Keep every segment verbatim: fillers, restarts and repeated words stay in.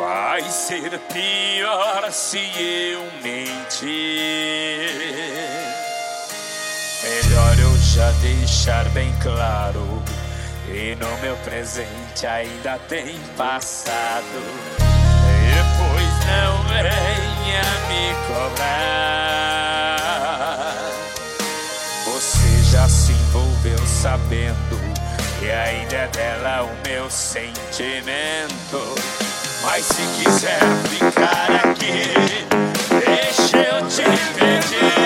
Vai ser pior se eu mentir. Melhor eu já deixar bem claro, e no meu presente ainda tem passado. Depois não venha me cobrar. Você já se envolveu sabendo que ainda é dela o meu sentimento. Mas se quiser ficar aqui, deixa eu te pedir.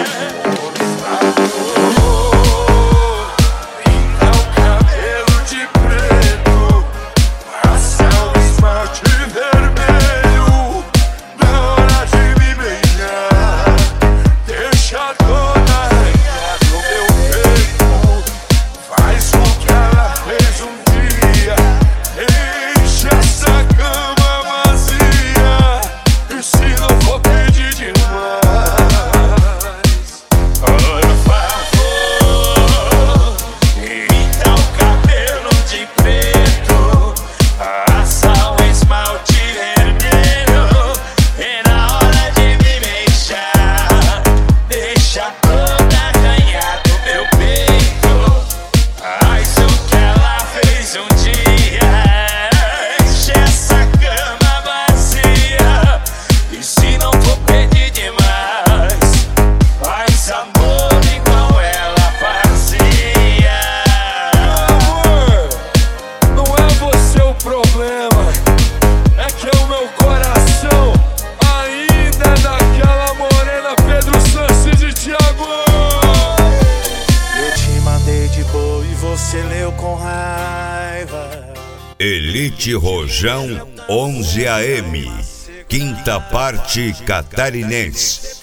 Elite Rojão onze A M, quinta parte catarinense.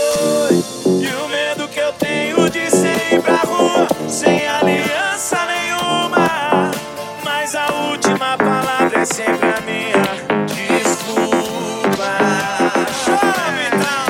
E o medo que eu tenho de ser ir pra rua sem aliança nenhuma, mas a última palavra é sempre a minha. Desculpa. Chove então.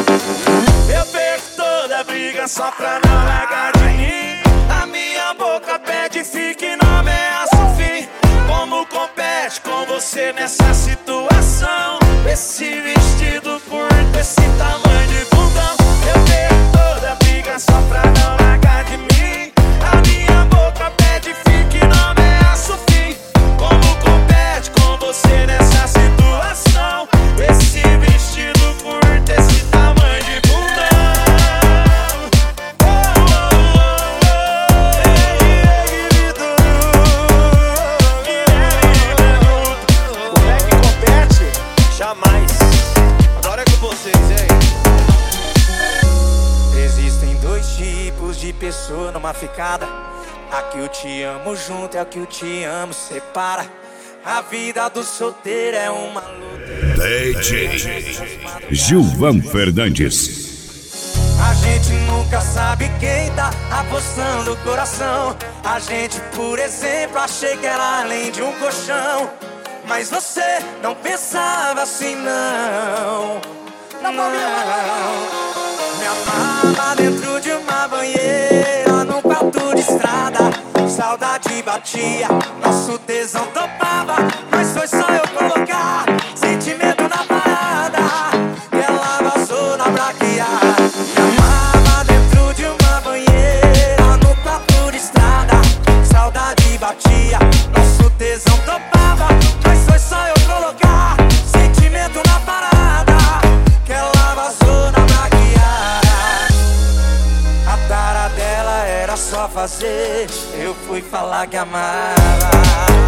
Eu perco toda a briga só pra não largar de mim. A minha boca pede fique, não ameaça o fim. Como compete com você nessa situação? Esse vestido curto, esse tamanho de bundão. Eu perco toda a briga só pra não largar de mim. A minha boca pede fique, não ameaça o fim. Como compete com você nessa situação? Esse vestido curto, esse tamanho de bundão. Oh, oh, oh, oh. Como é que compete? Jamais. Agora é com vocês, hein? Existem dois tipos de pessoa numa ficada. A que eu te amo junto e a que eu te amo separa. A vida do solteiro é uma luta. D J Gilvan Fernandes. A gente nunca sabe quem tá apostando o coração. A gente, por exemplo, achei que era além de um colchão. Mas você não pensava assim, não. Não, não. Me amava dentro de uma banheira, num quarto de estrada. Saudade batia, nosso tesão topava. Mas foi só eu colocar sentimento na parada, que ela vazou na braquiada. Me amava dentro de uma banheira, num quarto de estrada. Saudade batia, nosso tesão topava. Mas foi só eu colocar sentimento na parada, que ela vazou na braquiada. A tara dela era só fazer, eu fui falar que amava.